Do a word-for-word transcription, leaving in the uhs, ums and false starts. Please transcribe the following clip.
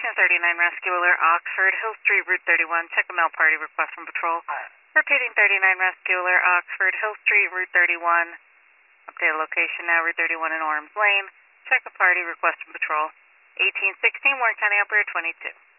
Station thirty-nine Rescue Alert, Oxford, Hill Street, Route thirty-one. Check a mail party request from patrol. Repeating thirty-nine Rescue Alert, Oxford, Hill Street, Route thirty-one. Update location now, Route thirty-one in Orms Lane. Check a party request from patrol. eighteen sixteen, Warren County Operator twenty-two.